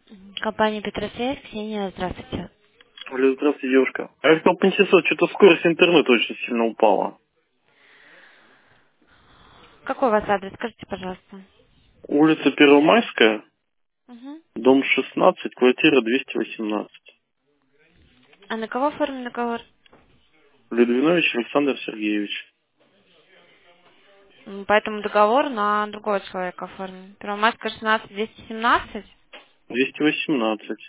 Компания Петросвязь, Ксения, здравствуйте. Алло, здравствуйте, девушка. А я хотел поинтересоваться, что-то скорость интернета очень сильно упала. Какой у вас адрес? Скажите, пожалуйста. Улица Первомайская, Мгм. дом 16, квартира 218. А на кого оформлен договор? Литвинович Александр Сергеевич. По этому договору на другого человека оформлен. Первомайская 16 217. 218.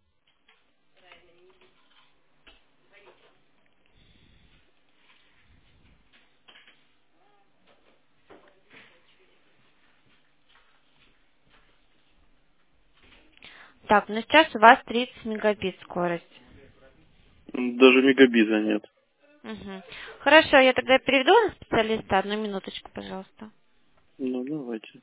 Так, ну сейчас у вас 30 мегабит скорость. Даже мегабиза нет. Мгм. Хорошо, я тогда переведу на специалиста. Одну минуточку, пожалуйста. Ну, давайте.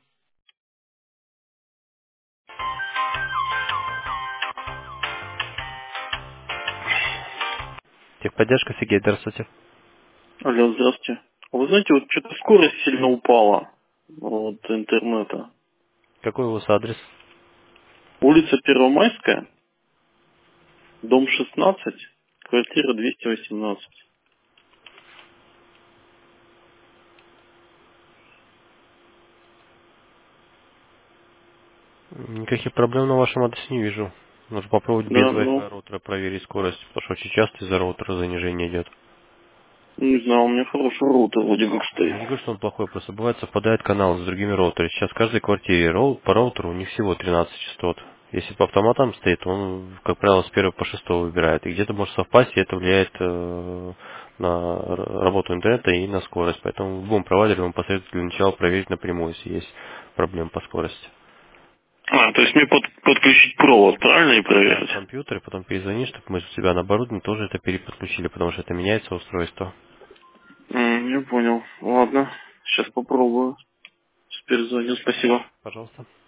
Техподдержка, Сергей, здравствуйте. Алло, здравствуйте. Вы знаете, вот что-то скорость сильно упала. Вот, интернета. Какой у вас адрес? Улица Первомайская, дом 16, квартира 218. Никаких проблем на вашем адресе не вижу. Нужно попробовать без Да, ну, Wi-Fi роутера проверить скорость, потому что очень часто из-за роутера занижение идет. не знаю, у меня хороший роутер вроде как стоит. Я не говорю, что он плохой, просто бывает совпадает канал с другими роутерами. Сейчас в каждой квартире по роутеру у них всего 13 частот. Если по автоматам стоит, он, как правило, с первого по шестого выбирает. И где-то может совпасть, и это влияет на работу интернета и на скорость. Поэтому в любом провайдере вам посоветую для начала проверить напрямую, если есть проблемы по скорости. А, то есть мне подключить провод, правильно, и Да, в проверить? компьютере, потом перезвони, чтобы мы у себя на оборудовании тоже это переподключили, потому что это меняется устройство. Я понял. Ладно, сейчас попробую. Теперь звоню. Спасибо. Пожалуйста.